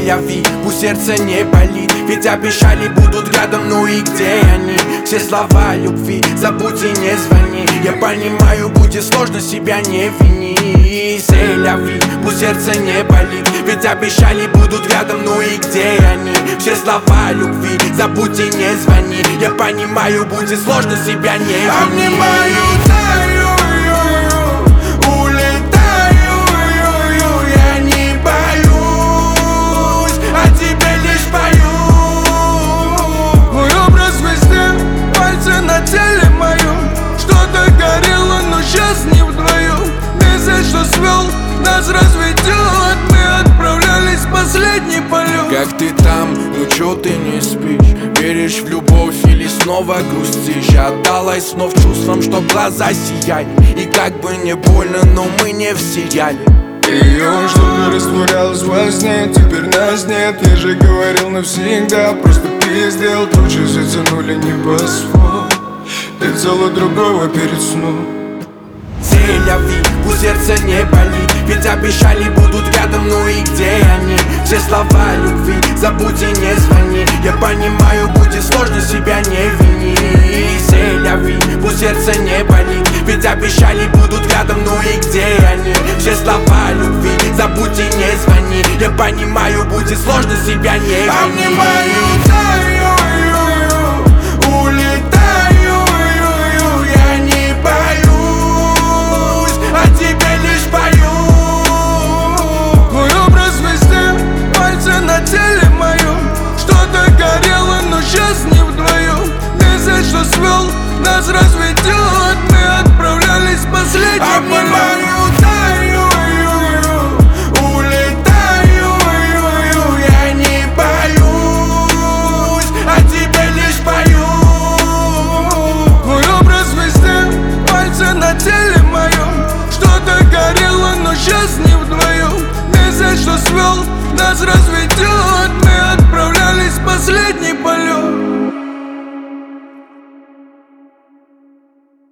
Сель-ля-ви, пусть сердце не болит, ведь обещали будут рядом, ну и где они? Все слова любви, забудь и не звони. Я понимаю, будет сложно, себя не вини. Сель-ля-ви, пусть сердце не болит, ведь обещали будут рядом, ну и где они? Все слова любви, забудь и не звони. Я понимаю, будет сложно, себя не вини. Обнимаю, таю, улетаю, я не боюсь, о тебе лишь пою. Мой образ везде, пальцы на теле моем. Что-то горело, но сейчас не вдвоем. Месяц, что свел, нас разведет. Мы отправлялись в последний полет. Как ты там? Ну чё ты не спишь? Веришь в любовь или снова грустишь? Я отдалась снов чувствам, что глаза сияли. И как бы не больно, но мы не в сериале. Ее что-то растворялось во сне, теперь нас нет. Я же говорил навсегда, просто пиздел. Тучи затянули небосвод, ты взяла другого перед сном. Сель-ля-ви, пусть сердце не болит, ведь обещали будут рядом, ну и где они? Все слова любви, забудь и не звони. Я понимаю, будет сложно, себя не вини. Сель-ля-ви, пусть сердце не болит, ведь обещали будут рядом, ну и где они? Все слова любви, забудь и не звони. Я понимаю, будет сложно, себя не вини. Обнимаю, таю, улетаю, я не боюсь, о тебе лишь пою. Мой образ везде, пальцы на теле моем. Что-то горело, но сейчас не вдвоем. Месяц, что свел, нас разведет. Мы отправлялись в последний полет. Обнимаю, таю, улетаю, я не боюсь, о тебе лишь пою. Мой образ везде, пальцы на теле моем. Что-то горело, но сейчас не вдвоем. Месяц, что свел, нас разведет.